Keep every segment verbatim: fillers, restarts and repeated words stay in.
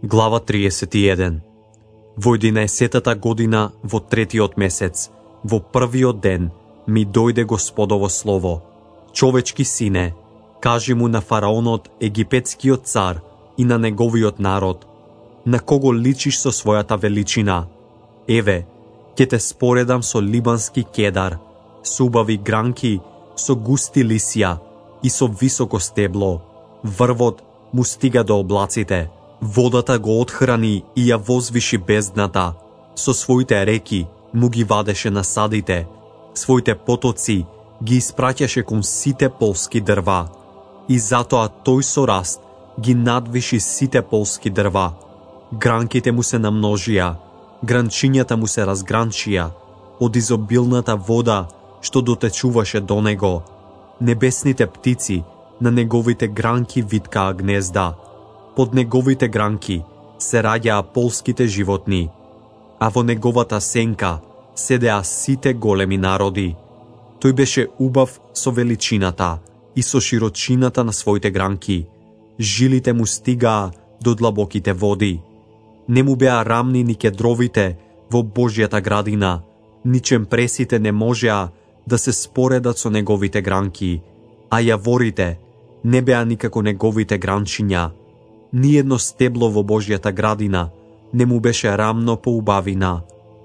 Глава триесет и еден. Во единаесеттата година, во третиот месец, во првиот ден, ми дојде Господово слово. Човечки сине, кажи му на фараонот, египетскиот цар, и на неговиот народ, на кого личиш со својата величина. Еве, ќе те споредам со либански кедар, со убави гранки, со густи лисја и со високо стебло. Врвот му стига до облаците. Водата го отхрани и ја возвиши бездната. Со своите реки му ги вадеше насадите. Своите потоци ги испраќаше кон сите полски дрва. И затоа тој со раст ги надвиши сите полски дрва. Гранките му се намножија, гранчињата му се разгранчија, од изобилната вода што дотечуваше до него. Небесните птици на неговите гранки виткаа гнезда. Под неговите гранки се раѓаа полските животни, а во неговата сенка седеа сите големи народи. Тој беше убав со величината и со широчината на своите гранки. Жилите му стигаа до длабоките води. Не му беа рамни ни кедровите во Божјата градина, ни чемпресите не можеа да се споредат со неговите гранки, а јаворите не беа никако неговите гранчиња. Ниедно стебло во Божјата градина не му беше рамно по убавина.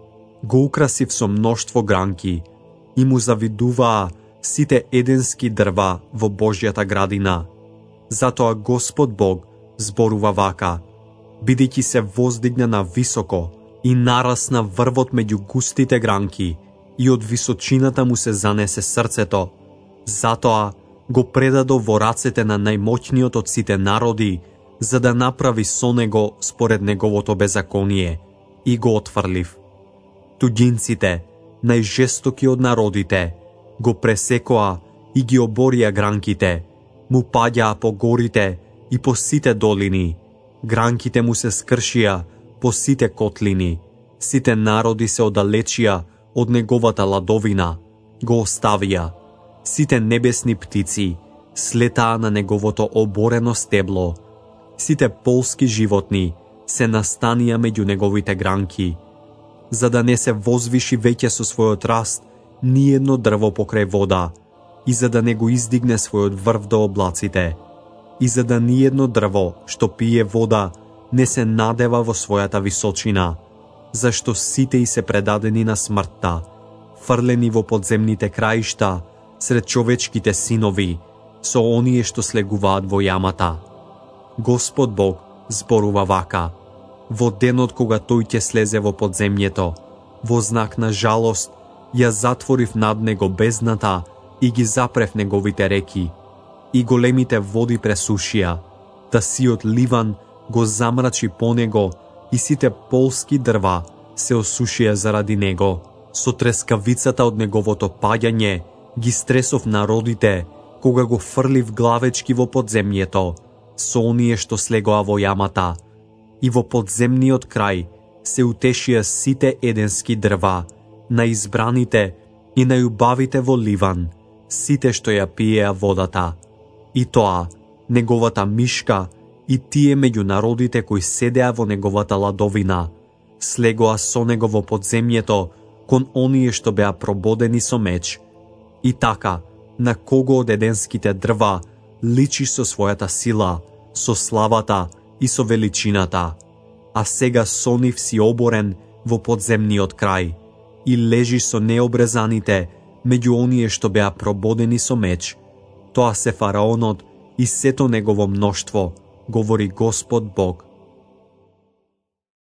Го украсив со мноштво гранки и му завидуваа сите еденски дрва во Божјата градина. Затоа Господ Бог зборува вака: бидејќи се воздигна на високо и нарасна врвот меѓу густите гранки и од височината му се занесе срцето, затоа го предадо во рацете на најмоќниот од сите народи, за да направи со него според неговото беззаконие, и го отфрлив. Туѓинците, најжестоки од народите, го пресекоа и ги оборија гранките, му паѓаа по горите и по сите долини. Гранките му се скршија по сите котлини. Сите народи се оддалечија од неговата ладовина, го оставија. Сите небесни птици слетаа на неговото оборено стебло. Сите полски животни се настанија меѓу неговите гранки, за да не се возвиши веќе со својот раст ниедно дрво покрај вода, и за да не го издигне својот врв до облаците, и за да ниедно дрво што пие вода не се надева во својата височина, зашто сите и се предадени на смртта, фрлени во подземните краишта, сред човечките синови, со оние што слегуваат во јамата. Господ Бог зборува вака: во денот кога тој ќе слезе во подземјето, во знак на жалост, ја затворив над него бездната и ги запрев неговите реки, и големите води пресушија, тасиот ливан го замрачи по него и сите полски дрва се осушија заради него. Со трескавицата од неговото паѓање ги стресов народите, кога го фрлив главечки во подземјето, со оние што слегоа во јамата, и во подземниот крај се утешија сите еденски дрва, на избраните и најубавите во Ливан, сите што ја пиеа водата. И тоа, неговата мишка и тие меѓу народите кои седеа во неговата ладовина, слегоа со него во подземјето кон оние што беа прободени со меч. И така, на кого од еденските дрва личи со својата сила, со славата и со величината, а сега со нив си оборен во подземниот крај и лежиш со необрезаните меѓу оние што беа прободени со меч. Тоа се фараонот и сето негово мноштво, говори Господ Бог.